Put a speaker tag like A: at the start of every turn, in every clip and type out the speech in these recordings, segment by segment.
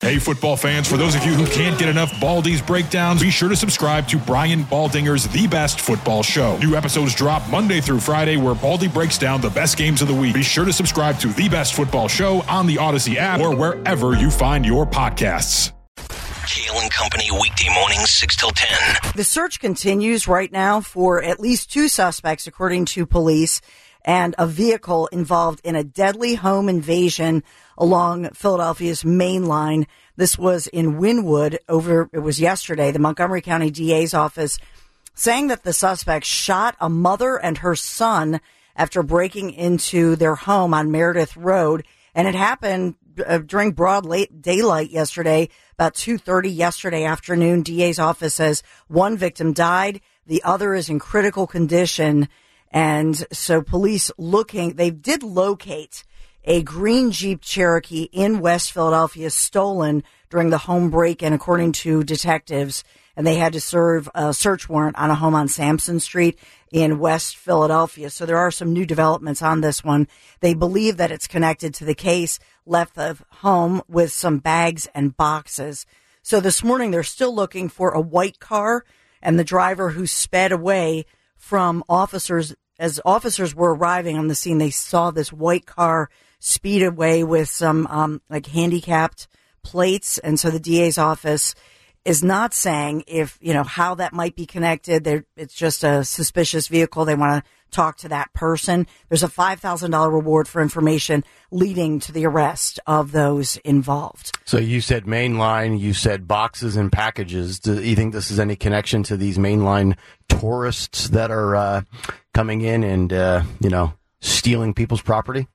A: Hey, football fans, for those of you who can't get enough Baldy's breakdowns, be sure to subscribe to Brian Baldinger's The Best Football Show. New episodes drop Monday through Friday, where Baldy breaks down the best games of the week. Be sure to subscribe to The Best Football Show on the Odyssey app or wherever you find your podcasts.
B: Kale and Company, weekday mornings, 6 till 10.
C: The search continues right now for at least 2 suspects, according to police, and a vehicle involved in a deadly home invasion along Philadelphia's main line. This was in Wynwood it was yesterday. The Montgomery County DA's office saying that the suspects shot a mother and her son after breaking into their home on Meredith Road. And it happened during broad daylight yesterday, about 2:30 yesterday afternoon. DA's office says one victim died. The other is in critical condition. And so police they did locate a green Jeep Cherokee in West Philadelphia stolen during the home break-in, according to detectives. And they had to serve a search warrant on a home on Sampson Street in West Philadelphia. So there are some new developments on this one. They believe that it's connected to the case, left the home with some bags and boxes. So this morning they're still looking for a white car and the driver who sped away from officers. As officers were arriving on the scene, they saw this white car speed away with some handicapped plates. And so the DA's office is not saying how that might be connected. It's just a suspicious vehicle. They want to talk to that person. There's a $5,000 reward for information leading to the arrest of those involved.
D: So you said mainline, you said boxes and packages. Do you think this is any connection to these mainline tourists that are coming in and, stealing people's property?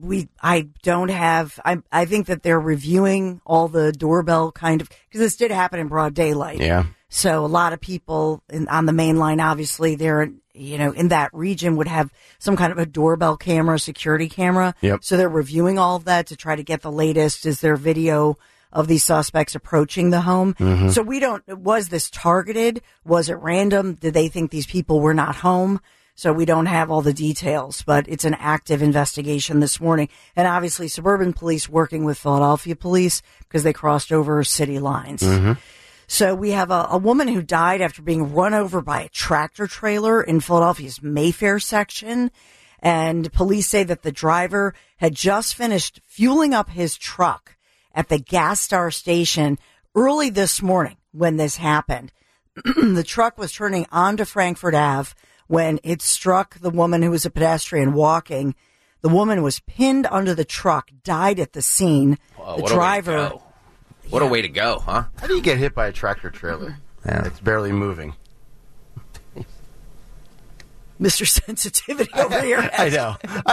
C: I think that they're reviewing all the doorbell because this did happen in broad daylight.
D: Yeah.
C: So a lot of people on the main line, obviously they're, in that region would have some kind of a doorbell camera, security camera.
D: Yep.
C: So they're reviewing all of that to try to get the latest. Is there video of these suspects approaching the home? Mm-hmm. So was this targeted? Was it random? Did they think these people were not home? So we don't have all the details, but it's an active investigation this morning. And obviously suburban police working with Philadelphia police because they crossed over city lines. Mm-hmm. So we have a woman who died after being run over by a tractor trailer in Philadelphia's Mayfair section. And police say that the driver had just finished fueling up his truck at the Gas Star station early this morning when this happened. The truck was turning onto Frankfurt Ave when it struck the woman who was a pedestrian walking. The woman was pinned under the truck, died at the scene.
E: Whoa,
C: the driver...
E: What a way to go, huh?
D: How do you get hit by a tractor trailer? Yeah. It's barely moving.
C: Mr. Sensitivity over here.
D: I know.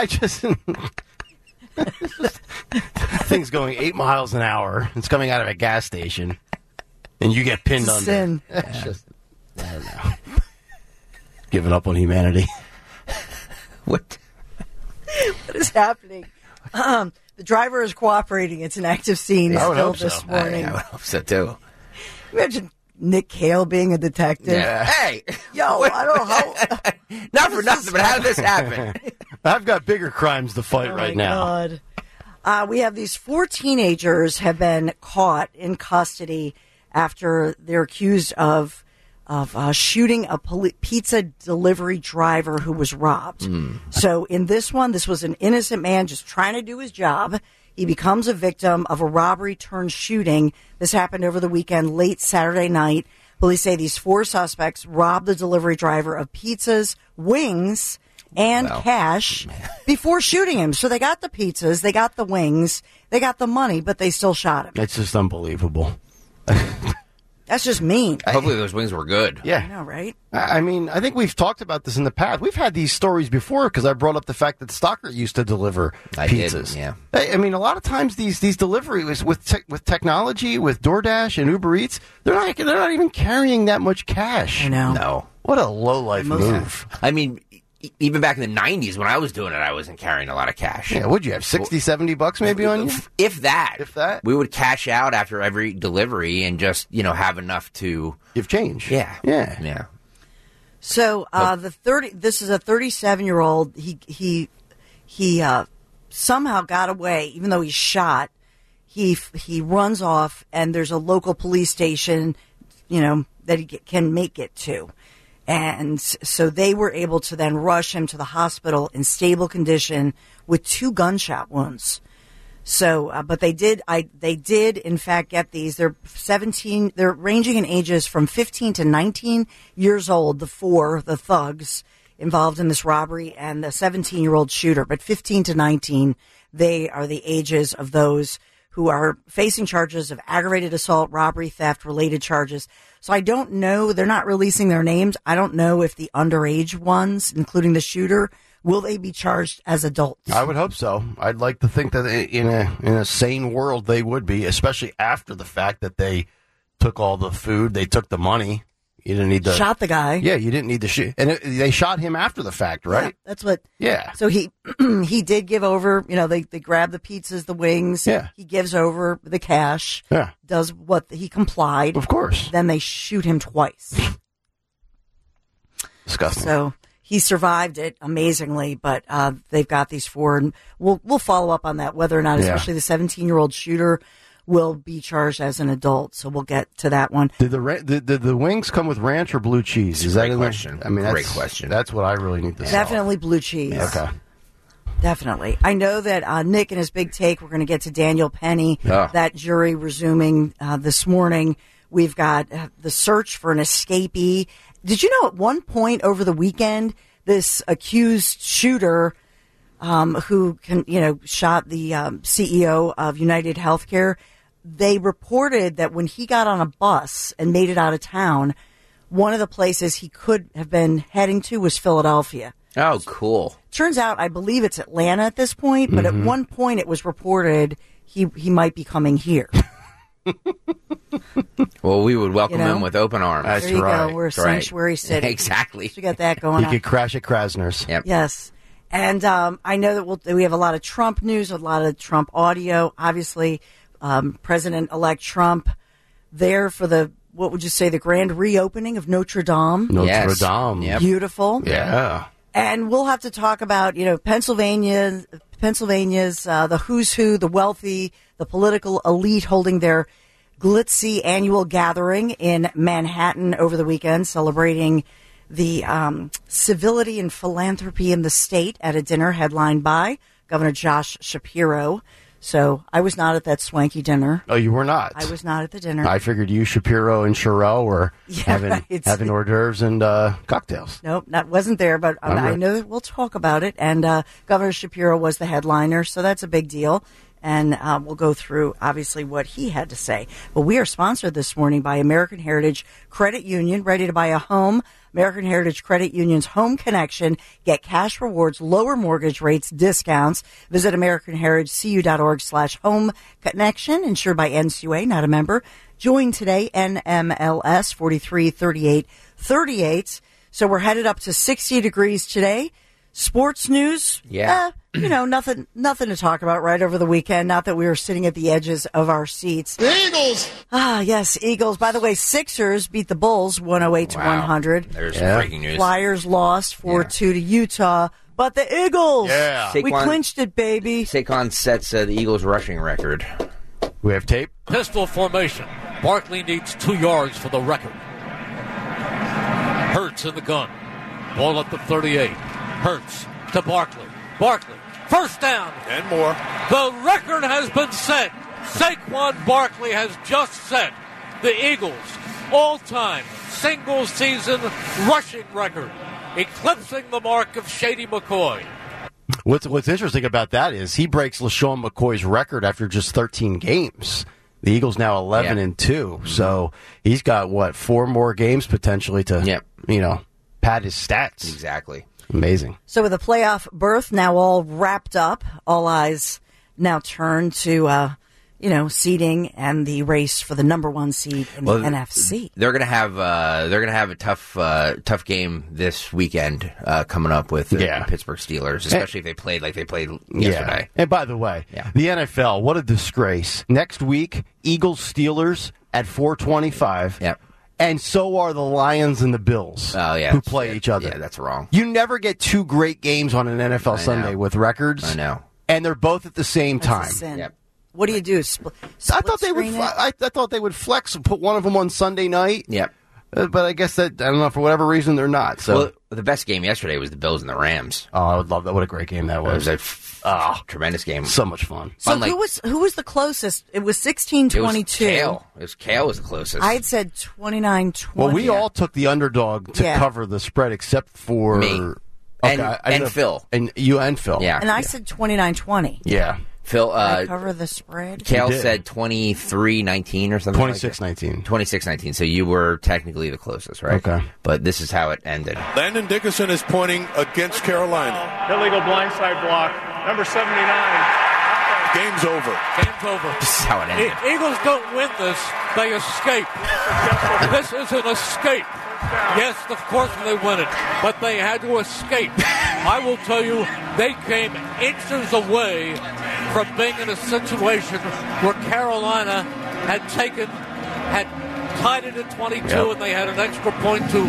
D: Thing's going 8 miles an hour. It's coming out of a gas station. And you get pinned under.
C: Sin.
D: It's just, I don't know. Giving up on humanity.
E: What
C: is happening? The driver is cooperating. It's an active scene still this morning.
E: I would hope so, too.
C: Imagine Nick Cale being a detective.
E: Yeah. Hey!
C: Yo, I don't know how...
E: Not for nothing, but how did this happen?
D: I've got bigger crimes to fight right now.
C: God. We have these 4 teenagers have been caught in custody after they're accused of shooting a pizza delivery driver who was robbed. So in this one, this was an innocent man just trying to do his job. He becomes a victim of a robbery turned shooting. This happened over the weekend, late Saturday night. Police say these 4 suspects robbed the delivery driver of pizzas, wings, and cash before shooting him. So they got the pizzas, they got the wings, they got the money, but they still shot him.
D: It's just unbelievable.
C: That's just mean.
E: Hopefully those wings were good.
D: Yeah.
C: I know, right?
D: I mean, I think we've talked about this in the past. We've had these stories before because I brought up the fact that Stockert used to deliver pizzas.
E: Did, yeah.
D: I mean, a lot of times these deliveries with technology, with DoorDash and Uber Eats, they're not even carrying that much cash.
C: I know.
E: No.
D: What a low-life move.
E: I mean, even back in the 90s when I was doing it, I wasn't carrying a lot of cash.
D: Yeah, what'd you have, 60, 70 bucks maybe on you?
E: If that.
D: If that?
E: We would cash out after every delivery and just, have enough to...
D: Give change.
E: Yeah.
D: Yeah.
E: Yeah.
C: So, this is a 37-year-old. He somehow got away, even though he's shot. he runs off, and there's a local police station, that he can make it to. And so they were able to then rush him to the hospital in stable condition with 2 gunshot wounds. So, but they did in fact get these. They're ranging in ages from 15 to 19 years old, the thugs involved in this robbery, and the 17-year-old shooter. But 15 to 19, they are the ages of those who are facing charges of aggravated assault, robbery, theft, related charges. So I don't know. They're not releasing their names. I don't know if the underage ones, including the shooter, will they be charged as adults?
D: I would hope so. I'd like to think that in a sane world they would be, especially after the fact that they took all the food, they took the money. You didn't need to
C: shot the guy.
D: Yeah, you didn't need to shoot, and they shot him after the fact, right?
C: Yeah, that's what.
D: Yeah.
C: So he did give over. They grab the pizzas, the wings.
D: Yeah.
C: He gives over the cash.
D: Yeah.
C: Does what he complied.
D: Of course.
C: Then they shoot him twice.
D: Disgusting.
C: So he survived it amazingly, but they've got these 4, and we'll follow up on that, whether or not, especially the 17-year-old shooter, will be charged as an adult. So we'll get to that one.
D: Did the wings come with ranch or blue cheese?
E: Is that a question? I mean, great question.
D: That's what I really need to know.
C: Definitely blue cheese.
D: Okay.
C: Definitely. I know that Nick and his big take, we're going to get to Daniel Penny, that jury resuming this morning. We've got the search for an escapee. Did you know at one point over the weekend, this accused shooter who shot the CEO of United Healthcare, they reported that when he got on a bus and made it out of town, one of the places he could have been heading to was Philadelphia.
E: Oh, cool.
C: Turns out, I believe it's Atlanta at this point, but at one point it was reported he might be coming here.
E: Well, we would welcome him with open arms.
C: There you go. We're a sanctuary city.
E: Exactly.
C: So we got that going on.
D: You could crash at Krasner's.
E: Yep.
C: Yes. And I know that we have a lot of Trump news, a lot of Trump audio. Obviously, President-elect Trump there for the grand reopening of Notre Dame.
D: Notre Dame.
E: Yep.
C: Beautiful.
D: Yeah.
C: And we'll have to talk about, Pennsylvania's the who's who, the wealthy, the political elite holding their glitzy annual gathering in Manhattan over the weekend, celebrating the civility and philanthropy in the state at a dinner headlined by Governor Josh Shapiro. So I was not at that swanky dinner.
D: Oh, you were not?
C: I was not at the dinner.
D: I figured you, Shapiro, and Sherelle were having hors d'oeuvres and cocktails.
C: Nope, that wasn't there, but I know that we'll talk about it. And Governor Shapiro was the headliner, so that's a big deal. And we'll go through, obviously, what he had to say. But we are sponsored this morning by American Heritage Credit Union. Ready to buy a home? American Heritage Credit Union's Home Connection. Get cash rewards, lower mortgage rates, discounts. Visit AmericanHeritageCU.org/home connection. Insured by NCUA, not a member. Join today, NMLS 433838. So we're headed up to 60 degrees today. Sports news.
E: Yeah.
C: Nothing to talk about right over the weekend. Not that we were sitting at the edges of our seats.
F: The Eagles!
C: Ah, yes, Eagles. By the way, Sixers beat the Bulls 108-100.
E: There's some breaking news.
C: Flyers lost 4-2 to Utah. But the Eagles!
D: Yeah.
C: We clinched it, baby.
E: Saquon sets the Eagles' rushing record.
D: We have tape.
G: Pistol formation. Barkley needs 2 yards for the record. Hurts in the gun. Ball at the 38. Hurts to Barkley. Barkley, first down.
F: And more.
G: The record has been set. Saquon Barkley has just set the Eagles' all-time single-season rushing record, eclipsing the mark of Shady McCoy.
D: What's interesting about that is he breaks LaShawn McCoy's record after just 13 games. The Eagles now 11-2, so he's got 4 more games potentially to pad his stats.
E: Exactly.
D: Amazing.
C: So with the playoff berth now all wrapped up, all eyes now turn to seeding and the race for the number 1 seed in the NFC.
E: They're gonna have a tough game this weekend coming up with the Pittsburgh Steelers, especially if they played like they played yesterday.
D: And by the way, the NFL, what a disgrace! Next week, Eagles Steelers at 4:25.
E: Yep.
D: And so are the Lions and the Bills, who play each other.
E: Yeah, that's wrong.
D: You never get 2 great games on an NFL Sunday with records.
E: I know.
D: And they're both at the same
C: That's a
D: time.
C: sin.
E: Yep.
C: What do you do?
D: I thought they would. I thought they would flex and put one of them on Sunday night.
E: Yep.
D: But I guess that, I don't know, for whatever reason, they're not. So
E: well, the best game yesterday was the Bills and the Rams.
D: Oh, I would love that. What a great game that was.
E: It was a tremendous game.
D: So much fun.
C: So who was the closest? It was 16-22.
E: Kale was the closest.
C: I had said 29-20.
D: Well, we all took the underdog to cover the spread except for...
E: Me.
D: Okay,
E: and Phil.
D: And you and Phil.
E: Yeah.
C: And I said 29-20.
D: Yeah.
C: Phil, cover the spread.
E: Kale said 23-19 or something.
D: 26-19.
E: 26-19. So you were technically the closest, right?
D: Okay.
E: But this is how it ended.
F: Landon Dickerson is pointing against Carolina.
H: Illegal blindside block. Number 79.
F: Game's over.
G: Game's over.
E: This is how it ended.
G: Eagles don't win this. They escape. This is an escape. Yes, of course they win it, but they had to escape. I will tell you, they came inches away from being in a situation where Carolina had tied it at 22, and they had an extra point to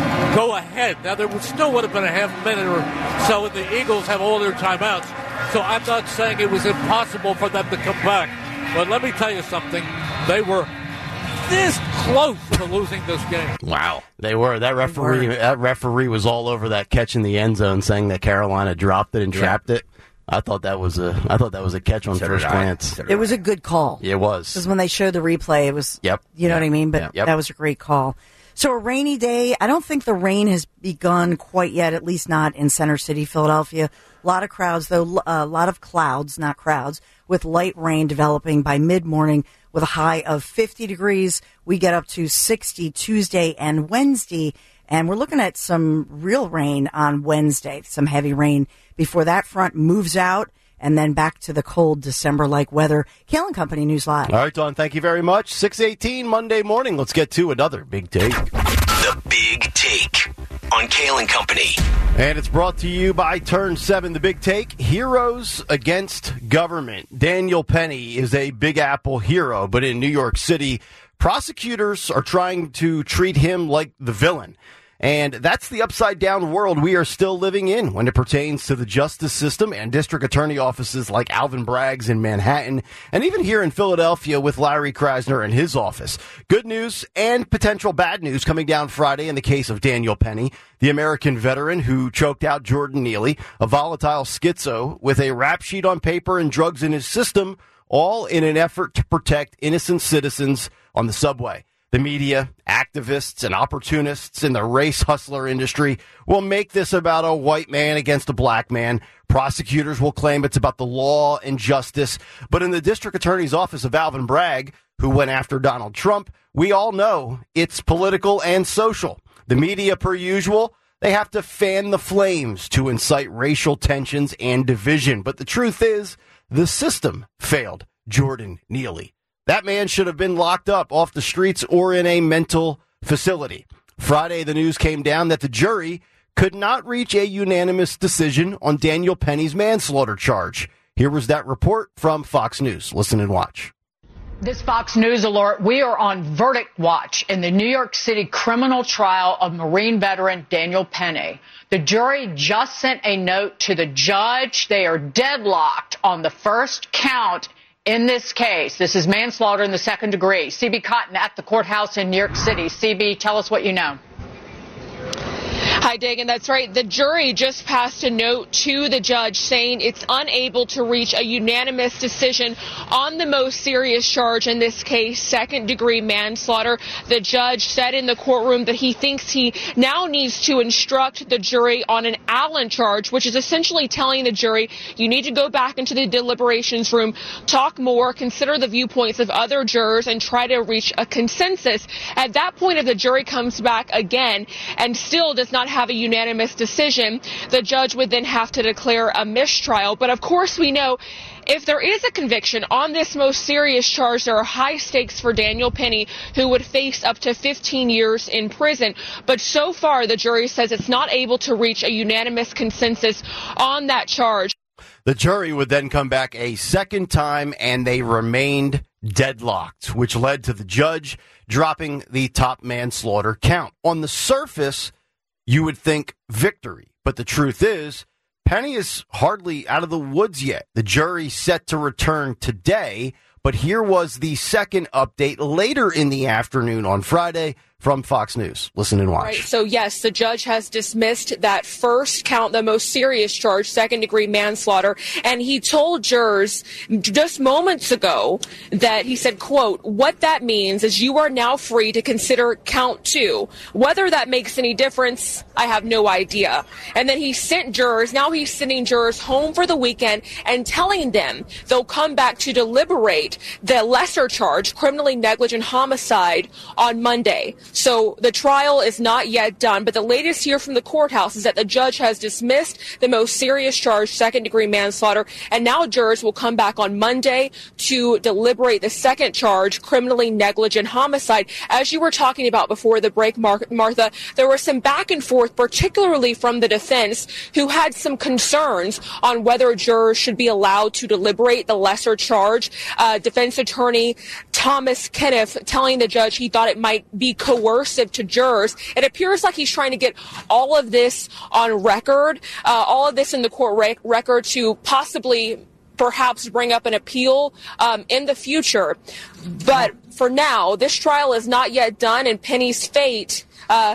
G: go ahead. Now, there still would have been a half minute or so, and the Eagles have all their timeouts. So I'm not saying it was impossible for them to come back. But let me tell you something. They were this close to losing this game.
E: Wow.
D: They were. That referee was all over that catch in the end zone, saying that Carolina dropped it and trapped it. I thought that was a catch on first glance.
C: It was a good call.
D: It was.
C: Because when they showed the replay, it was, you know what I mean? But that was a great call. So a rainy day. I don't think the rain has begun quite yet, at least not in Center City, Philadelphia. A lot of crowds, though, a lot of clouds, not crowds, with light rain developing by mid-morning with a high of 50 degrees. We get up to 60 Tuesday and Wednesday, and we're looking at some real rain on Wednesday, some heavy rain before that front moves out, and then back to the cold December-like weather. Kale and Company News Live.
D: All right, Dawn, thank you very much. 6:18 Monday morning. Let's get to another Big Take.
B: The Big Take on Kale and Company.
D: And it's brought to you by Turn 7, The Big Take, Heroes Against Government. Daniel Penny is a Big Apple hero, but in New York City, prosecutors are trying to treat him like the villain. And that's the upside-down world we are still living in when it pertains to the justice system and district attorney offices like Alvin Bragg's in Manhattan, and even here in Philadelphia with Larry Krasner and his office. Good news and potential bad news coming down Friday in the case of Daniel Penny, the American veteran who choked out Jordan Neely, a volatile schizo with a rap sheet on paper and drugs in his system, all in an effort to protect innocent citizens on the subway. The media, activists, and opportunists in the race hustler industry will make this about a white man against a black man. Prosecutors will claim it's about the law and justice. But in the district attorney's office of Alvin Bragg, who went after Donald Trump, we all know it's political and social. The media, per usual, they have to fan the flames to incite racial tensions and division. But the truth is, the system failed Jordan Neely. That man should have been locked up off the streets or in a mental facility. Friday, the news came down that the jury could not reach a unanimous decision on Daniel Penny's manslaughter charge. Here was that report from Fox News. Listen and watch.
I: This Fox News alert, we are on verdict watch in the New York City criminal trial of Marine veteran Daniel Penny. The jury just sent a note to the judge. They are deadlocked on the first count in this case. This is manslaughter in the second degree. CB Cotton at the courthouse in New York City. CB, tell us what you know.
J: Hi, Dagan. That's right. The jury just passed a note to the judge saying it's unable to reach a unanimous decision on the most serious charge in this case, second-degree manslaughter. The judge said in the courtroom that he thinks he now needs to instruct the jury on an Allen charge, which is essentially telling the jury you need to go back into the deliberations room, talk more, consider the viewpoints of other jurors, and try to reach a consensus. At that point, if the jury comes back again and still does not have a unanimous decision, the judge would then have to declare a mistrial. But of course, we know if there is a conviction on this most serious charge, there are high stakes for Daniel Penny, who would face up to 15 years in prison. But so far, the jury says it's not able to reach a unanimous consensus on that charge.
D: The jury would then come back a second time, and they remained deadlocked, which led to the judge dropping the top manslaughter count. On the surface, you would think victory, but the truth is Penny is hardly out of the woods yet. The jury set to return today, but here was the second update later in the afternoon on Friday from Fox News. Listen and watch.
J: Right. So, yes, the judge has dismissed that first count, the most serious charge, second-degree manslaughter. And he told jurors just moments ago that he said, quote, what that means is you are now free to consider count 2. Whether that makes any difference, I have no idea. And then he sent jurors, now he's sending jurors home for the weekend and telling them they'll come back to deliberate the lesser charge, criminally negligent homicide, on Monday. So the trial is not yet done, but the latest here from the courthouse is that the judge has dismissed the most serious charge, second-degree manslaughter, and now jurors will come back on Monday to deliberate the second charge, criminally negligent homicide. As you were talking about before the break, Martha, there was some back and forth, particularly from the defense, who had some concerns on whether jurors should be allowed to deliberate the lesser charge. Defense attorney Thomas Kenneth telling the judge he thought it might be coercive to jurors. It appears like he's trying to get all of this on record, all of this in the court record to possibly perhaps bring up an appeal in the future. But for now, this trial is not yet done, and Penny's fate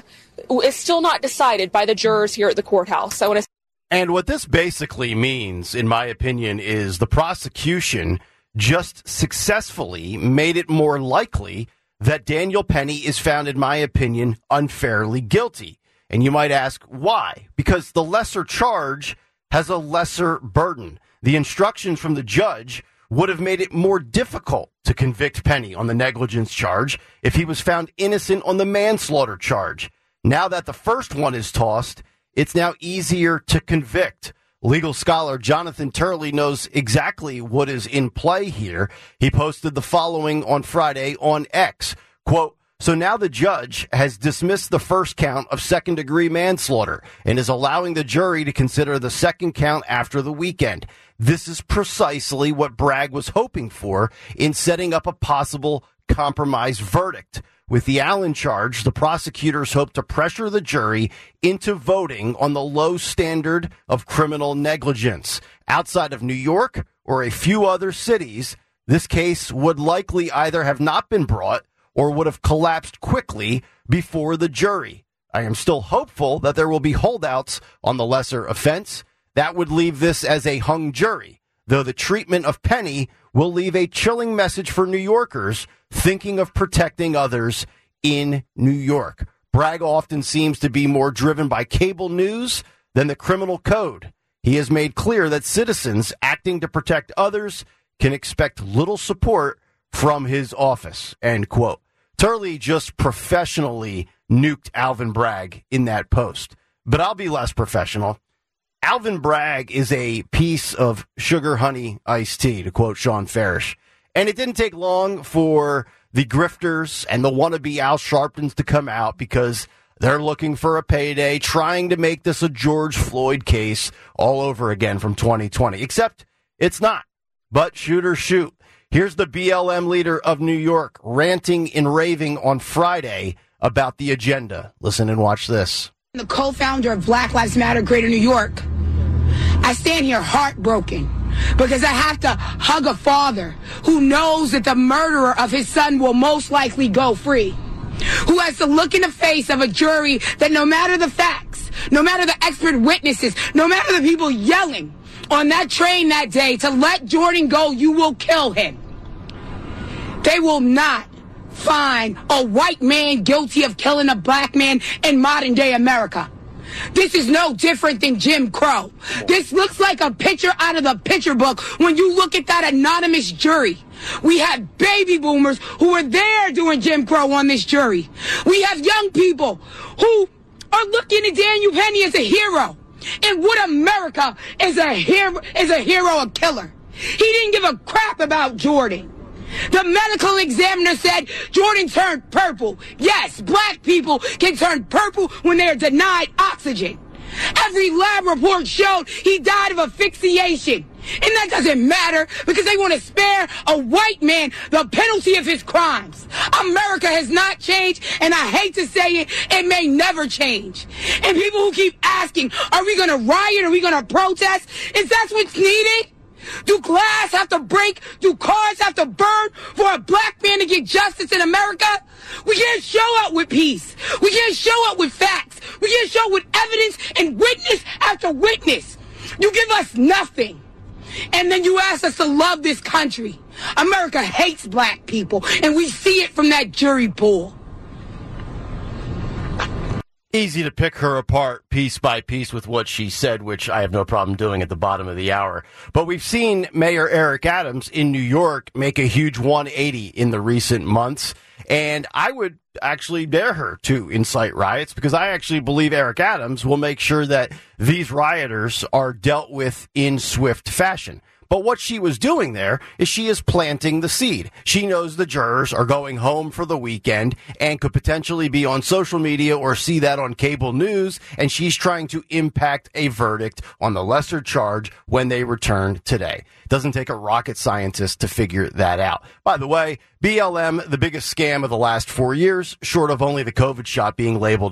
J: is still not decided by the jurors here at the courthouse.
D: And what this basically means, in my opinion, is the prosecution just successfully made it more likely that Daniel Penny is found, in my opinion, unfairly guilty. And you might ask, why? Because the lesser charge has a lesser burden. The instructions from the judge would have made it more difficult to convict Penny on the negligence charge if he was found innocent on the manslaughter charge. Now that the first one is tossed, it's now easier to convict. Legal scholar Jonathan Turley knows exactly what is in play here. He posted the following on Friday on X, quote, so now the judge has dismissed the first count of second-degree manslaughter and is allowing the jury to consider the second count after the weekend. This is precisely what Bragg was hoping for in setting up a possible compromise verdict. With the Allen charge, the prosecutors hope to pressure the jury into voting on the low standard of criminal negligence. Outside of New York or a few other cities, this case would likely either have not been brought or would have collapsed quickly before the jury. I am still hopeful that there will be holdouts on the lesser offense. That would leave this as a hung jury, though the treatment of Penny will leave a chilling message for New Yorkers thinking of protecting others in New York. Bragg often seems to be more driven by cable news than the criminal code. He has made clear that citizens acting to protect others can expect little support from his office, end quote. Turley just professionally nuked Alvin Bragg in that post. But I'll be less professional. Alvin Bragg is a piece of sugar honey iced tea, to quote Sean Farish. And it didn't take long for the grifters and the wannabe Al Sharptons to come out because they're looking for a payday, trying to make this a George Floyd case all over again from 2020. Except it's not. But shoot or shoot. Here's the BLM leader of New York ranting and raving on Friday about the agenda. Listen and watch this.
K: The co-founder of Black Lives Matter Greater New York, I stand here heartbroken because I have to hug a father who knows that the murderer of his son will most likely go free, who has to look in the face of a jury that no matter the facts, no matter the expert witnesses, no matter the people yelling on that train that day to let Jordan go, you will kill him. They will not find a white man guilty of killing a black man in modern day America. This is no different than Jim Crow. This looks like a picture out of the picture book when you look at that anonymous jury. We have baby boomers who were there doing Jim Crow on this jury. We have young people who are looking at Daniel Penny as a hero. And what America is a hero, a killer. He didn't give a crap about Jordan. The medical examiner said Jordan turned purple. Yes, black people can turn purple when they are denied oxygen. Every lab report showed he died of asphyxiation. And that doesn't matter because they want to spare a white man the penalty of his crimes. America has not changed, and I hate to say it, it may never change. And people who keep asking, are we going to riot? Are we going to protest? Is that what's needed? Do glass have to break? Do cars have to burn for a black man to get justice in America? We can't show up with peace. We can't show up with facts. We can't show up with evidence and witness after witness. You give us nothing. And then you ask us to love this country. America hates black people, and we see it from that jury pool.
D: Easy to pick her apart piece by piece with what she said, which I have no problem doing at the bottom of the hour. But we've seen Mayor Eric Adams in New York make a huge 180 in the recent months. And I would actually dare her to incite riots because I actually believe Eric Adams will make sure that these rioters are dealt with in swift fashion. But what she was doing there is she is planting the seed. She knows the jurors are going home for the weekend and could potentially be on social media or see that on cable news, and she's trying to impact a verdict on the lesser charge when they return today. Doesn't take a rocket scientist to figure that out. By the way, BLM, the biggest scam of the last 4 years, short of only the COVID shot being labeled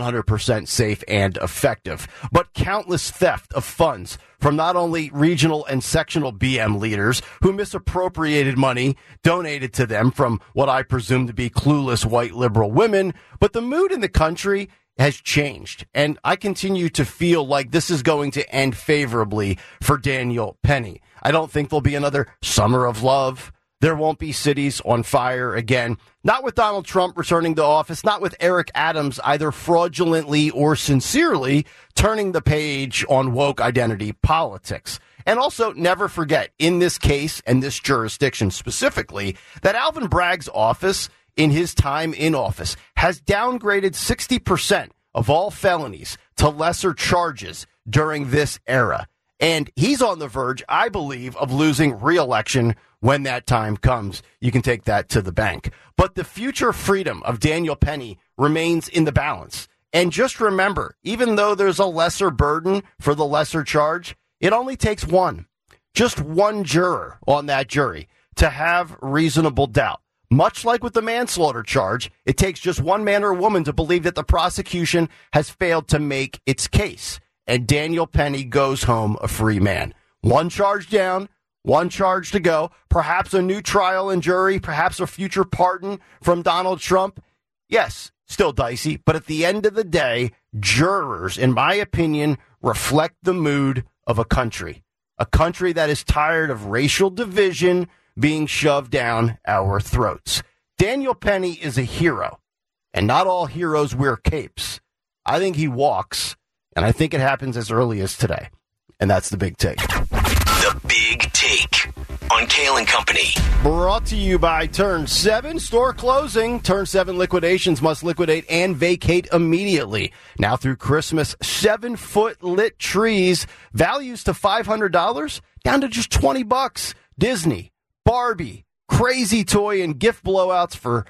D: 100% safe and effective. But countless theft of funds from not only regional and sectional BM leaders who misappropriated money donated to them from what I presume to be clueless white liberal women, but the mood in the country has changed, and I continue to feel like this is going to end favorably for Daniel Penny. I don't think there'll be another summer of love. There won't be cities on fire again. Not with Donald Trump returning to office, not with Eric Adams either fraudulently or sincerely turning the page on woke identity politics. And also never forget, in this case and this jurisdiction specifically, that Alvin Bragg's office in his time in office has downgraded 60% of all felonies to lesser charges during this era. And he's on the verge, I believe, of losing re-election when that time comes. You can take that to the bank. But the future freedom of Daniel Penny remains in the balance. And just remember, even though there's a lesser burden for the lesser charge, it only takes one, just one juror on that jury to have reasonable doubt. Much like with the manslaughter charge, it takes just one man or woman to believe that the prosecution has failed to make its case. And Daniel Penny goes home a free man. One charge down, one charge to go, perhaps a new trial and jury, perhaps a future pardon from Donald Trump. Yes, still dicey, but at the end of the day, jurors, in my opinion, reflect the mood of a country that is tired of racial division being shoved down our throats. Daniel Penny is a hero, and not all heroes wear capes. I think he walks, and I think it happens as early as today. And that's the Big Take.
B: The Big Take on Kale & Company.
D: Brought to you by Turn 7. Store closing. Turn 7 liquidations must liquidate and vacate immediately. Now through Christmas, 7-foot lit trees. Values to $500 down to just $20. Disney, Barbie, crazy toy and gift blowouts for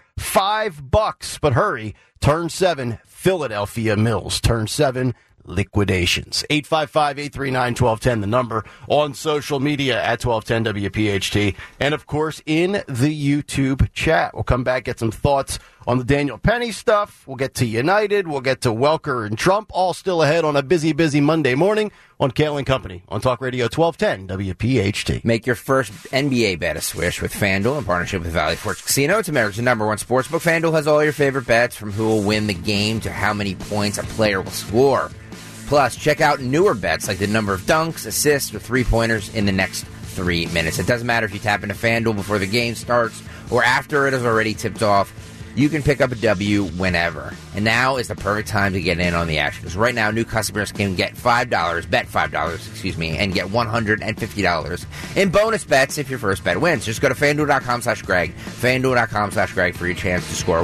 D: $5. But hurry, Turn 7 Philadelphia Mills. Turn 7 liquidations. 855-839-1210, the number. On social media at 1210 WPHT. And, of course, in the YouTube chat. We'll come back, get some thoughts on the Daniel Penny stuff. We'll get to United. We'll get to Welker and Trump. All still ahead on a busy, busy Monday morning on Kale & Company on Talk Radio 1210 WPHT.
E: Make your first NBA bet a swish with FanDuel in partnership with Valley Forge Casino. It's America's #1 sportsbook. FanDuel has all your favorite bets, from who will win the game to how many points a player will score. Plus, check out newer bets like the number of dunks, assists, or three-pointers in the next 3 minutes. It doesn't matter if you tap into FanDuel before the game starts or after it has already tipped off. You can pick up a W whenever. And now is the perfect time to get in on the action. Because right now, new customers can get $5, bet $5, and get $150 in bonus bets if your first bet wins. Just go to FanDuel.com/Greg, FanDuel.com/Greg for your chance to score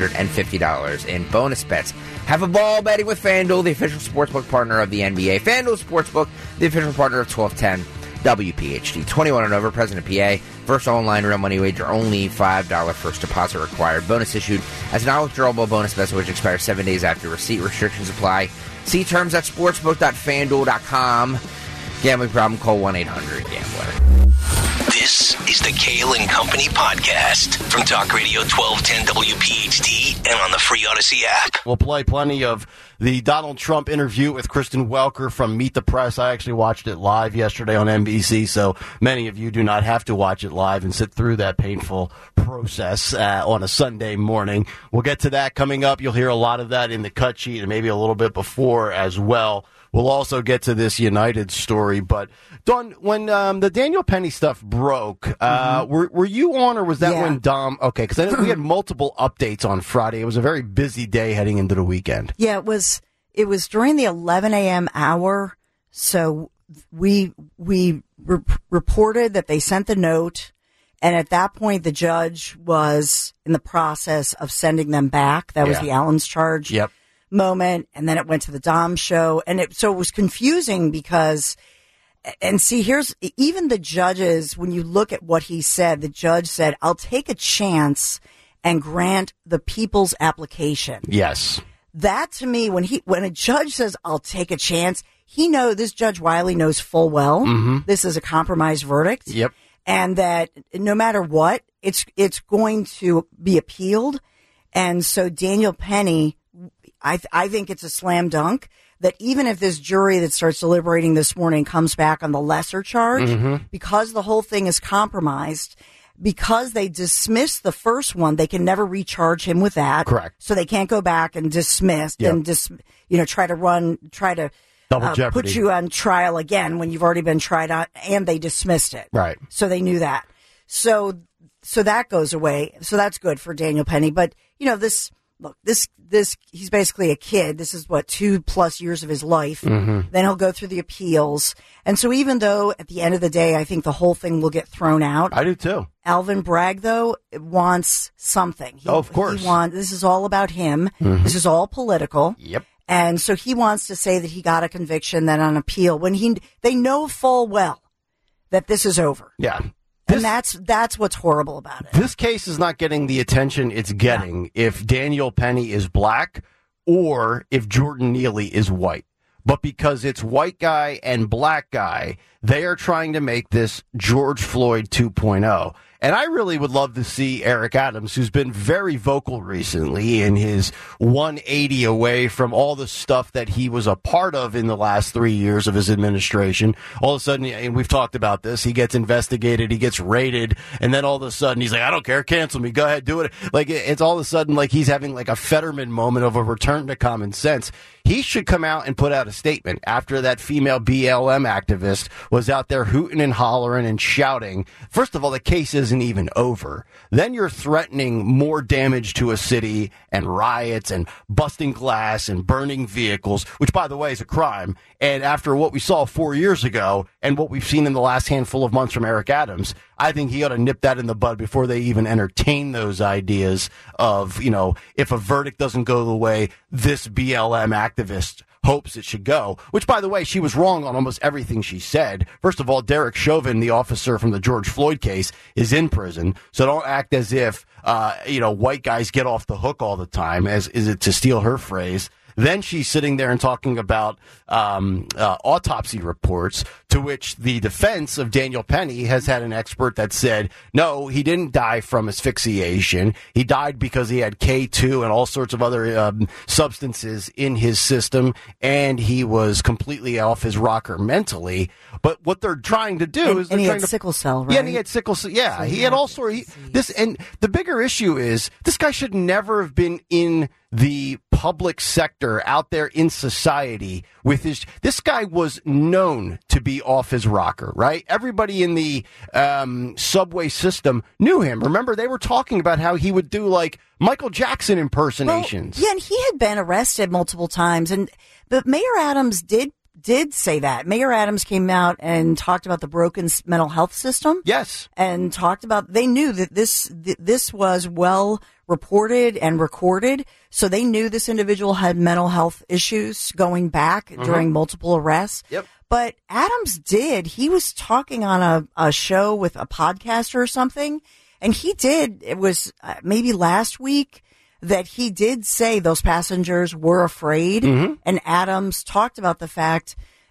E: $150 in bonus bets. Have a ball betting with FanDuel, the official sportsbook partner of the NBA. FanDuel Sportsbook, the official partner of 1210 WPHT. 21 and over, present in PA. First online real money wager, only $5 first deposit required. Bonus issued as an non-withdrawable bonus bet, which expires 7 days after receipt. Restrictions apply. See terms at sportsbook.fanduel.com. Gambling problem, call 1-800-GAMBLER.
B: This is the Kale and Company podcast from Talk Radio 1210 WPHT and on the free Odyssey app.
D: We'll play plenty of the Donald Trump interview with Kristen Welker from Meet the Press. I actually watched it live yesterday on NBC, so many of you do not have to watch it live and sit through that painful process on a Sunday morning. We'll get to that coming up. You'll hear a lot of that in the cut sheet and maybe a little bit before as well. We'll also get to this United story. But, Dawn, when the Daniel Penny stuff broke, were you on, or was that when Dom? Okay, because we had multiple updates on Friday. It was a very busy day heading into the weekend.
C: Yeah, it was during the 11 a.m. hour. So we reported that they sent the note. And at that point, the judge was in the process of sending them back. That was the Allen's charge.
D: Yep.
C: Moment, and then it went to the Dom show, and so it was confusing because, and see, here's even the judges, when you look at what he said, the judge said, I'll take a chance and grant the people's application.
D: Yes.
C: That to me, when a judge says, I'll take a chance, this Judge Wiley knows full well this is a compromise verdict.
D: Yep.
C: And that no matter what, it's going to be appealed. And so Daniel Penny, I think it's a slam dunk that even if this jury that starts deliberating this morning comes back on the lesser charge, because the whole thing is compromised, because they dismissed the first one, they can never recharge him with that.
D: Correct.
C: So they can't go back and dismiss and try to put you on trial again when you've already been tried on, and they dismissed it.
D: Right.
C: So they knew that. So that goes away. So that's good for Daniel Penny. But this he's basically a kid. This is 2+ years of his life. Then he'll go through the appeals. And so even though at the end of the day, I think the whole thing will get thrown out.
D: I do too.
C: Alvin Bragg, though, wants something.
D: Of course.
C: This is all about him. This is all political.
D: Yep.
C: And so he wants to say that he got a conviction, then on appeal, when they know full well that this is over.
D: Yeah.
C: And that's what's horrible about it.
D: This case is not getting the attention it's getting if Daniel Penny is black or if Jordan Neely is white. But because it's white guy and black guy, they are trying to make this George Floyd 2.0. And I really would love to see Eric Adams, who's been very vocal recently in his 180 away from all the stuff that he was a part of in the last 3 years of his administration. All of a sudden, and we've talked about this, he gets investigated, he gets raided, and then all of a sudden he's like, I don't care, cancel me, go ahead, do it. Like, it's all of a sudden like he's having like a Fetterman moment of a return to common sense. He should come out and put out a statement after that female BLM activist was out there hooting and hollering and shouting. First of all, the case isn't even over. Then you're threatening more damage to a city and riots and busting glass and burning vehicles, which, by the way, is a crime. And after what we saw 4 years ago and what we've seen in the last handful of months from Eric Adams, I think he ought to nip that in the bud before they even entertain those ideas of, if a verdict doesn't go the way this BLM activist hopes it should go, which, by the way, she was wrong on almost everything she said. First of all, Derek Chauvin, the officer from the George Floyd case, is in prison. So don't act as if, white guys get off the hook all the time, as is it to steal her phrase. Then she's sitting there and talking about autopsy reports, to which the defense of Daniel Penny has had an expert that said, no, he didn't die from asphyxiation. He died because he had K2 and all sorts of other substances in his system, and he was completely off his rocker mentally. But what they're trying to do is they're
C: and he
D: trying
C: had
D: to
C: sickle cell, right?
D: Yeah, and he had sickle cell. Yeah, he had all sorts. And the bigger issue is this guy should never have been in the public sector out there in society with this guy was known to be off his rocker, right? Everybody in the subway system knew him. Remember, they were talking about how he would do like Michael Jackson impersonations.
C: Well, yeah, and he had been arrested multiple times, but Mayor Adams did say that. Mayor Adams came out and talked about the broken mental health system.
D: Yes.
C: And talked about, they knew that this was well reported and recorded. So they knew this individual had mental health issues going back during multiple arrests.
D: Yep.
C: But Adams he was talking on a show with a podcaster or something. And it was maybe last week, that he did say those passengers were afraid. And Adams talked about the fact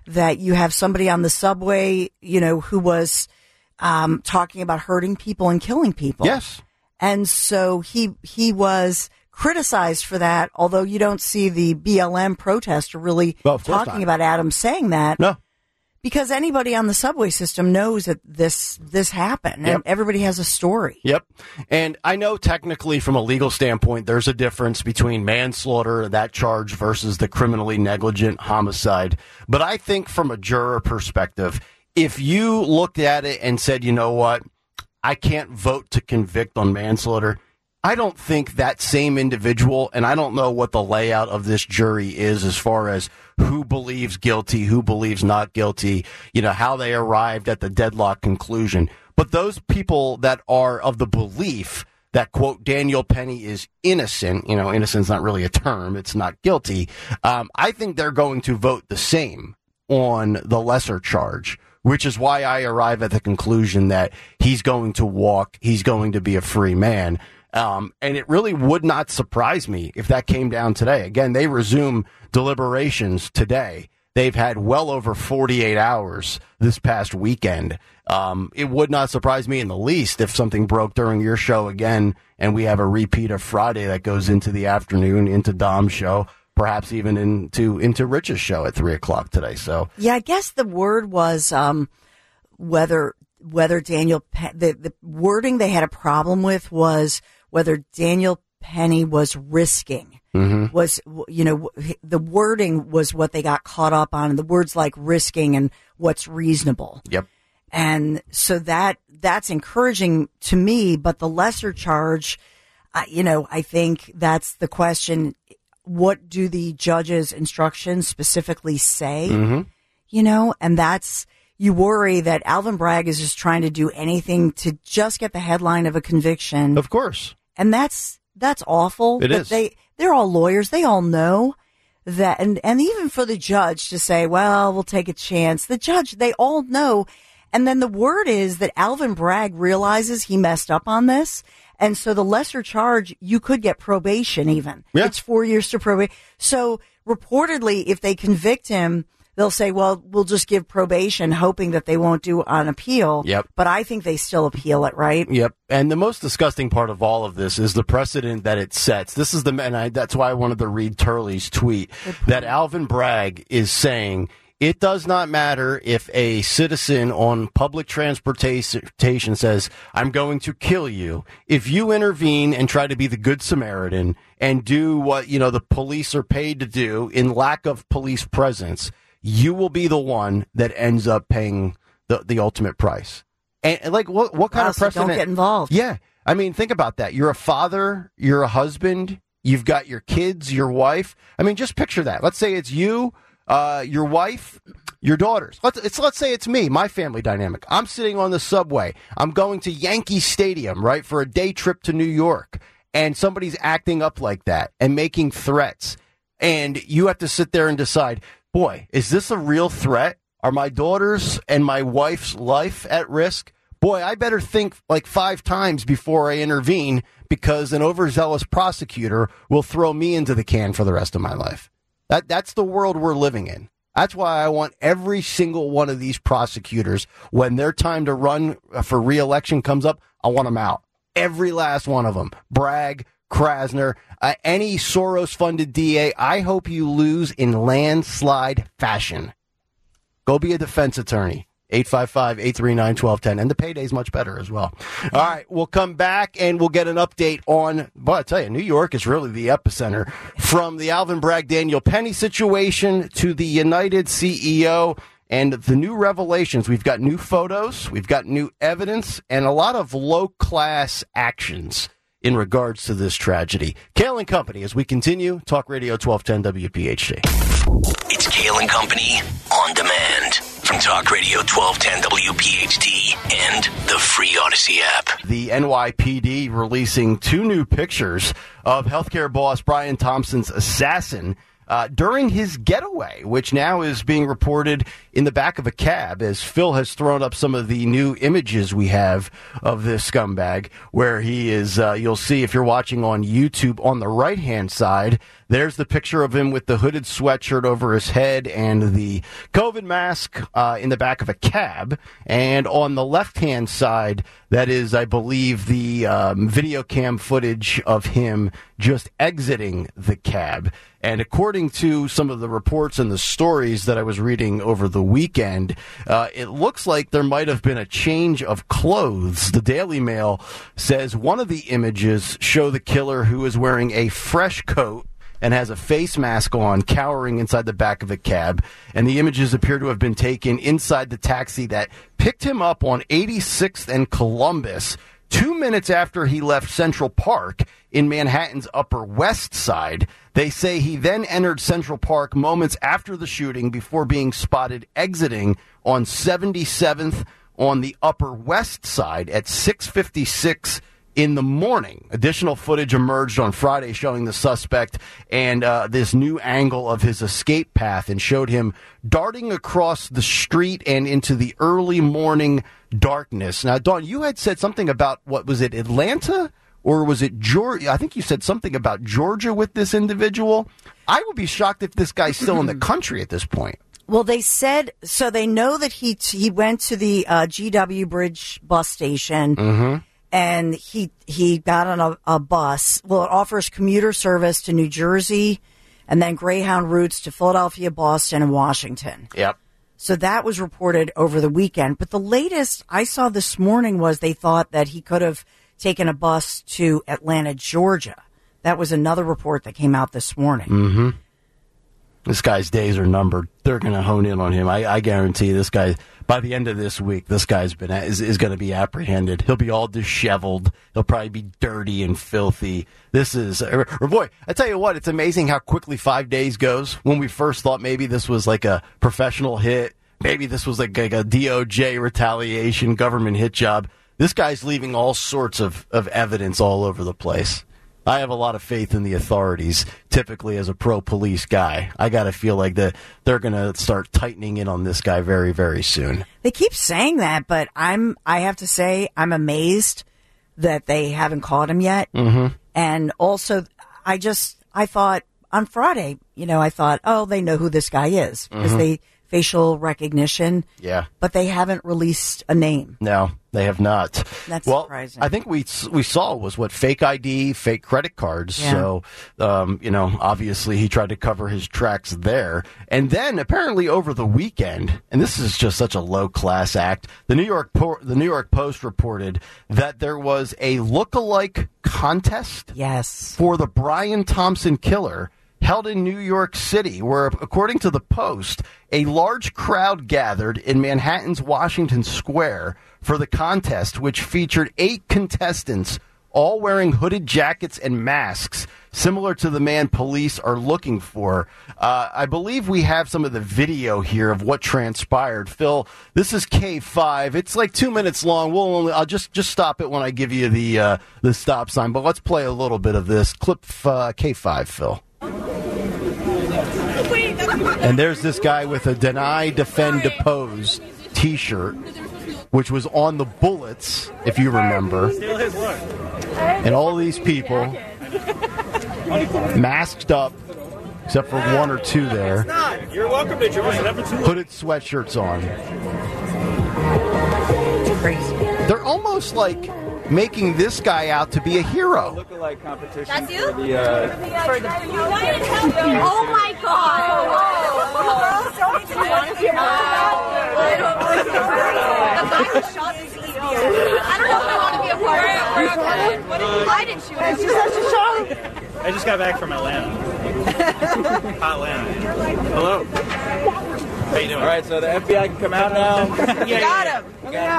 C: that you have somebody on the subway, who was talking about hurting people and killing people.
D: Yes.
C: And so he was criticized for that, although you don't see the BLM protester really talking about Adams saying that.
D: No.
C: Because anybody on the subway system knows that this happened, and everybody has a story.
D: Yep. And I know technically from a legal standpoint, there's a difference between manslaughter, that charge, versus the criminally negligent homicide. But I think from a juror perspective, if you looked at it and said, you know what, I can't vote to convict on manslaughter, I don't think that same individual, and I don't know what the layout of this jury is as far as who believes guilty, who believes not guilty, how they arrived at the deadlock conclusion. But those people that are of the belief that, quote, Daniel Penny is innocent, innocent's not really a term, it's not guilty, I think they're going to vote the same on the lesser charge, which is why I arrive at the conclusion that he's going to walk, he's going to be a free man. And it really would not surprise me if that came down today. Again, they resume deliberations today. They've had well over 48 hours this past weekend. It would not surprise me in the least if something broke during your show again, and we have a repeat of Friday that goes into the afternoon, into Dom's show, perhaps even into Rich's show at 3:00 today. So
C: yeah, I guess the word was whether Daniel the wording they had a problem with was whether Daniel Penny was risking. Was, the wording was what they got caught up on, and the words like risking and what's reasonable.
D: Yep.
C: And so that's encouraging to me, but the lesser charge, I think that's the question. What do the judge's instructions specifically say? And that's, you worry that Alvin Bragg is just trying to do anything to just get the headline of a conviction.
D: Of course.
C: And that's awful.
D: It is.
C: They're all lawyers. They all know that. And even for the judge to say, well, we'll take a chance. The judge, they all know. And then the word is that Alvin Bragg realizes he messed up on this. And so the lesser charge, you could get probation even.
D: Yeah.
C: It's 4 years to probation. So reportedly, if they convict him, they'll say, well, we'll just give probation, hoping that they won't do an appeal.
D: Yep.
C: But I think they still appeal it, right?
D: Yep. And the most disgusting part of all of this is the precedent that it sets. This is that's why I wanted to read Turley's tweet, that Alvin Bragg is saying, it does not matter if a citizen on public transportation says, I'm going to kill you. If you intervene and try to be the good Samaritan and do what, the police are paid to do in lack of police presence, you will be the one that ends up paying the ultimate price. And like, what kind of precedent?
C: Don't get involved.
D: Yeah. I mean, think about that. You're a father, you're a husband, you've got your kids, your wife. I mean, just picture that. Let's say it's you, your wife, your daughters. Let's say it's me, my family dynamic. I'm sitting on the subway. I'm going to Yankee Stadium, right, for a day trip to New York. And somebody's acting up like that and making threats. And you have to sit there and decide, boy, is this a real threat? Are my daughters and my wife's life at risk? Boy, I better think like 5 times before I intervene, because an overzealous prosecutor will throw me into the can for the rest of my life. That's the world we're living in. That's why I want every single one of these prosecutors, when their time to run for re-election comes up, I want them out. Every last one of them. Bragg, Krasner, any Soros-funded DA, I hope you lose in landslide fashion. Go be a defense attorney. 855-839-1210. And the payday's much better as well. All right, we'll come back and we'll get an update on, well, I tell you, New York is really the epicenter. From the Alvin Bragg, Daniel Penny situation to the United CEO and the new revelations. We've got new photos, we've got new evidence, and a lot of low-class actions in regards to this tragedy. Kale and Company, as we continue, Talk Radio 1210 WPHT.
B: It's Kale and Company on demand from Talk Radio 1210 WPHT and the free Odyssey app.
D: The NYPD releasing 2 new pictures of healthcare boss Brian Thompson's assassin. during his getaway, which now is being reported in the back of a cab, as Phil has thrown up some of the new images we have of this scumbag, where he is, you'll see if you're watching on YouTube on the right-hand side, there's the picture of him with the hooded sweatshirt over his head and the COVID mask in the back of a cab. And on the left-hand side, that is, I believe, the video cam footage of him just exiting the cab. And according to some of the reports and the stories that I was reading over the weekend, it looks like there might have been a change of clothes. The Daily Mail says one of the images show the killer who is wearing a fresh coat and has a face mask on, cowering inside the back of a cab. And the images appear to have been taken inside the taxi that picked him up on 86th and Columbus 2 minutes after he left Central Park in Manhattan's Upper West Side. They say he then entered Central Park moments after the shooting before being spotted exiting on 77th on the Upper West Side at 6:56 in the morning. Additional footage emerged on Friday showing the suspect and this new angle of his escape path, and showed him darting across the street and into the early morning darkness. Now, Dawn, you had said something about, what was it, Atlanta? Or was it Georgia? I think you said something about Georgia with this individual. I would be shocked if this guy's still in the country at this point.
C: Well, they said, so they know that he went to the GW Bridge bus station. Mm-hmm. And he got on a bus. Well, it offers commuter service to New Jersey and then Greyhound routes to Philadelphia, Boston, and Washington.
D: Yep.
C: So that was reported over the weekend. But the latest I saw this morning was they thought that he could have taken a bus to Atlanta, Georgia. That was another report that came out this morning.
D: Mm-hmm. This guy's days are numbered. They're going to hone in on him. I guarantee this guy, by the end of this week, this guy's is going to be apprehended. He'll be all disheveled. He'll probably be dirty and filthy. This is, or boy, I tell you what, it's amazing how quickly 5 days goes. When we first thought maybe this was like a professional hit, maybe this was like a DOJ retaliation, government hit job. This guy's leaving all sorts of evidence all over the place. I have a lot of faith in the authorities, typically as a pro-police guy. I got to feel like they're going to start tightening in on this guy very, very soon.
C: They keep saying that, but I have to say I'm amazed that they haven't caught him yet. Mm-hmm. And also, I thought on Friday, I thought, oh, they know who this guy is because they facial recognition.
D: Yeah.
C: But they haven't released a name.
D: No, they have not.
C: That's surprising.
D: I think we saw was what, fake ID, fake credit cards. Yeah. So, obviously he tried to cover his tracks there. And then apparently over the weekend, and this is just such a low-class act, the New York Post reported that there was a look-alike contest for the Brian Thompson killer held in New York City, where, according to the Post, a large crowd gathered in Manhattan's Washington Square for the contest, which featured 8 contestants, all wearing hooded jackets and masks, similar to the man police are looking for. I believe we have some of the video here of what transpired. Phil, this is K5. It's like 2 minutes long. I'll just stop it when I give you the stop sign. But let's play a little bit of this. Clip K5, Phil. And there's this guy with a Deny, Defend, Depose t-shirt, which was on the bullets, if you remember. And all these people masked up, except for 1 or 2 there.
H: You're welcome to join.
D: Hooded sweatshirts on.
C: Crazy.
D: They're almost like making this guy out to be a hero.
L: Lookalike competition.
M: That's you?
L: For the
M: oh my God! I don't know if I want to be a part of it. I didn't shoot him.
H: I just got back from Atlanta. Atlanta. Hello. How you doing?
L: All right, so the FBI can come out now.
M: You got him.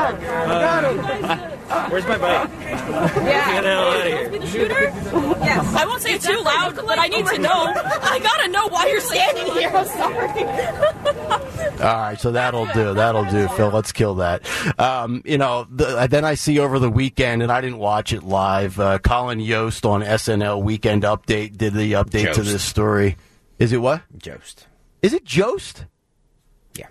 H: Where's my bike? Get the hell out of here.
M: The shooter? Yes. I won't say it too loud, but I need to know. I gotta know why you're standing here. I'm sorry.
D: All right, so that'll do, Phil. Let's kill that. Then I see over the weekend, and I didn't watch it live. Colin Yost on SNL Weekend Update did the update to this story. Is it what?
E: Jost.
D: Is it Jost?
E: Yeah.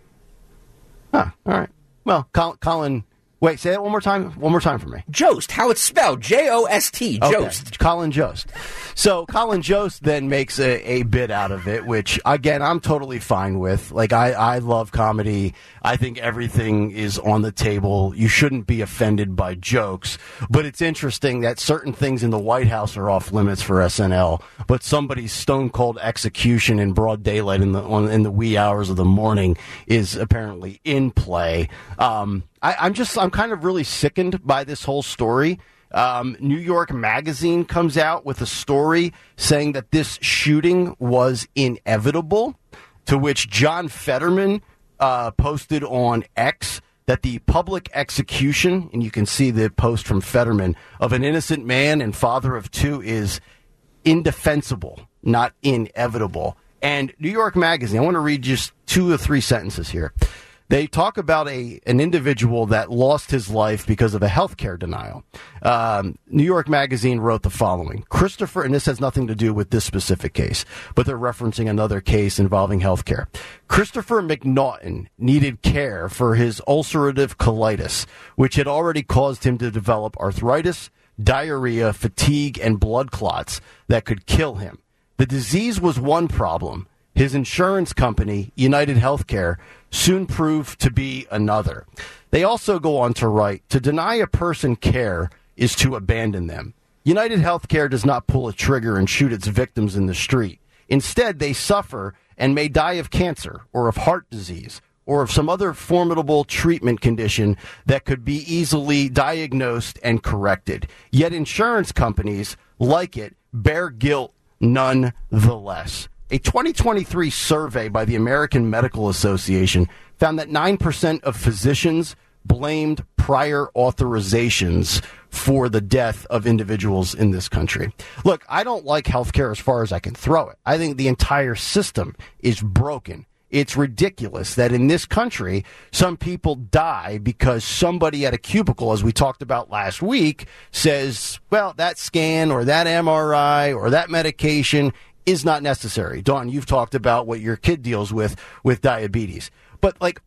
D: Huh, all right. Well, Colin, wait, say that one more time. One more time for me.
E: Jost, how it's spelled. Jost. Jost.
D: Okay. Colin Jost. So Colin Jost then makes a bit out of it, which, again, I'm totally fine with. Like, I love comedy. I think everything is on the table. You shouldn't be offended by jokes. But it's interesting that certain things in the White House are off limits for SNL, but somebody's stone-cold execution in broad daylight in the wee hours of the morning is apparently in play. I'm kind of really sickened by this whole story. New York Magazine comes out with a story saying that this shooting was inevitable, to which John Fetterman posted on X that the public execution, and you can see the post from Fetterman, of an innocent man and father of two is indefensible, not inevitable. And New York Magazine, I want to read just 2 or 3 sentences here. They talk about an individual that lost his life because of a healthcare denial. New York Magazine wrote the following. Christopher, and this has nothing to do with this specific case, but they're referencing another case involving healthcare. Christopher McNaughton needed care for his ulcerative colitis, which had already caused him to develop arthritis, diarrhea, fatigue, and blood clots that could kill him. The disease was one problem. His insurance company, United Healthcare, soon proved to be another. They also go on to write, to deny a person care is to abandon them. United Healthcare does not pull a trigger and shoot its victims in the street. Instead, they suffer and may die of cancer or of heart disease or of some other formidable treatment condition that could be easily diagnosed and corrected. Yet insurance companies, like it, bear guilt nonetheless. A 2023 survey by the American Medical Association found that 9% of physicians blamed prior authorizations for the death of individuals in this country. Look, I don't like healthcare as far as I can throw it. I think the entire system is broken. It's ridiculous that in this country, some people die because somebody at a cubicle, as we talked about last week, says, well, that scan or that MRI or that medication is not necessary. Dawn, you've talked about what your kid deals with diabetes. But, like,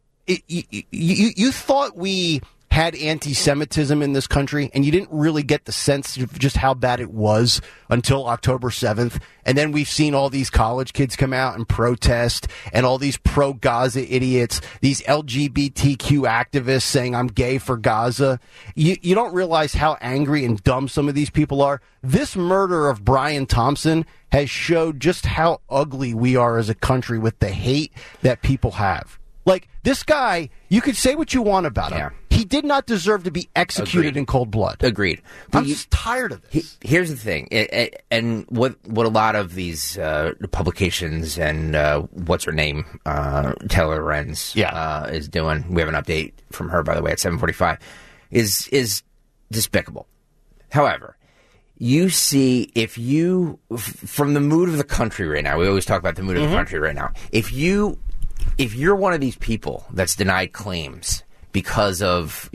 D: you thought we had anti-Semitism in this country, and you didn't really get the sense of just how bad it was until October 7th. And then we've seen all these college kids come out and protest, and all these pro-Gaza idiots, these LGBTQ activists saying, I'm gay for Gaza. You don't realize how angry and dumb some of these people are. This murder of Brian Thompson has showed just how ugly we are as a country with the hate that people have. Like, this guy, you could say what you want about him. He did not deserve to be executed in cold blood.
E: Agreed.
D: I'm just tired of this.
E: Here's the thing, and what a lot of these publications and what's her name, Taylor Renz, is doing. We have an update from her, by the way, at 7:45. Is despicable. However, you see, if you from the mood of the country right now, we always talk about the mood of the country right now. If you're one of these people that's denied claims because of,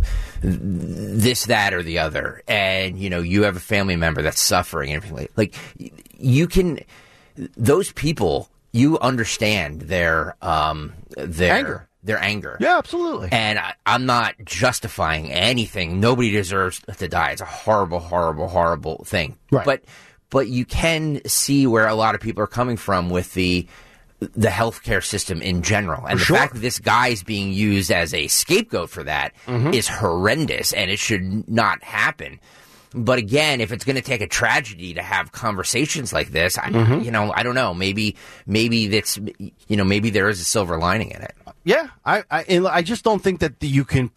E: this, that, or the other, and, you have a family member that's suffering and everything, like you can, those people, you understand their
D: anger.
E: Their anger.
D: Yeah, absolutely.
E: And I'm not justifying anything. Nobody deserves to die. It's a horrible, horrible, horrible thing.
D: Right.
E: But you can see where a lot of people are coming from with the healthcare system in general. And the fact that this guy is being used as a scapegoat for that is horrendous, and it should not happen. But again, if it's going to take a tragedy to have conversations like this, I don't know. Maybe that's, maybe there is a silver lining in it.
D: Yeah, I just don't think that you can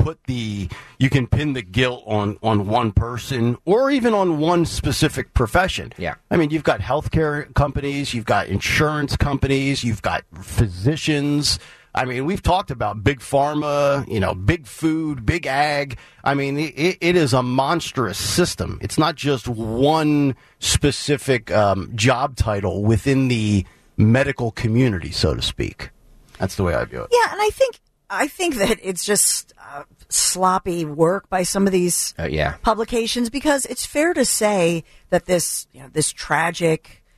D: pin the guilt on one person or even on one specific profession.
E: Yeah.
D: I mean, you've got healthcare companies, you've got insurance companies, you've got physicians. I mean, we've talked about big pharma, big food, big ag. I mean, it is a monstrous system. It's not just one specific job title within the medical community, so to speak. That's the way I view it.
C: Yeah, and I think that it's just sloppy work by some of these publications, because it's fair to say that this tragic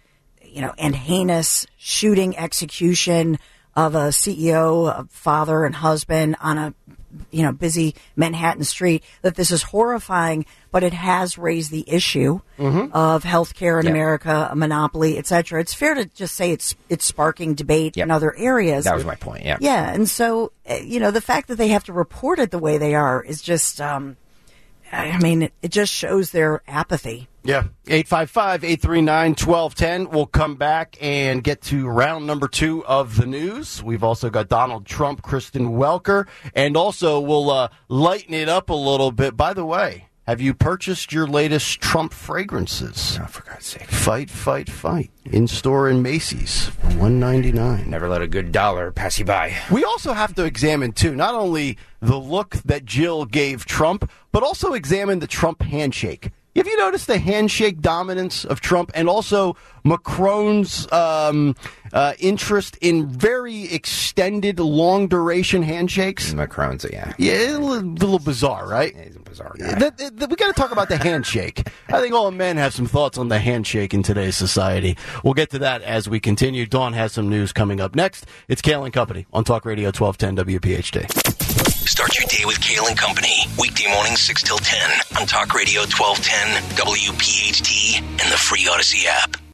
C: and heinous shooting execution of a CEO, a father and husband on a, busy Manhattan street, that this is horrifying, but it has raised the issue of healthcare in America, a monopoly, et cetera. It's fair to just say it's sparking debate in other areas.
E: That was my point, yeah.
C: Yeah, and so, the fact that they have to report it the way they are is just, it just shows their apathy.
D: Yeah, 855-839-1210. We'll come back and get to round number 2 of the news. We've also got Donald Trump, Kristen Welker, and also we'll lighten it up a little bit. By the way, have you purchased your latest Trump fragrances?
E: Oh, for God's sake.
D: Fight, fight, fight. In store in Macy's for $1.99.
E: Never let a good dollar pass you by.
D: We also have to examine, too, not only the look that Jill gave Trump, but also examine the Trump handshake. Have you noticed the handshake dominance of Trump and also Macron's interest in very extended, long-duration handshakes?
E: Macron's, yeah.
D: Yeah, a little bizarre, right?
E: Yeah, he's a bizarre guy.
D: We got to talk about the handshake. I think all men have some thoughts on the handshake in today's society. We'll get to that as we continue. Dawn has some news coming up next. It's Kale & Company on Talk Radio 1210 WPHT.
B: Start your day with Kale & Company. Weekday mornings 6 till 10 on Talk Radio 1210, WPHT, and the free Odyssey app.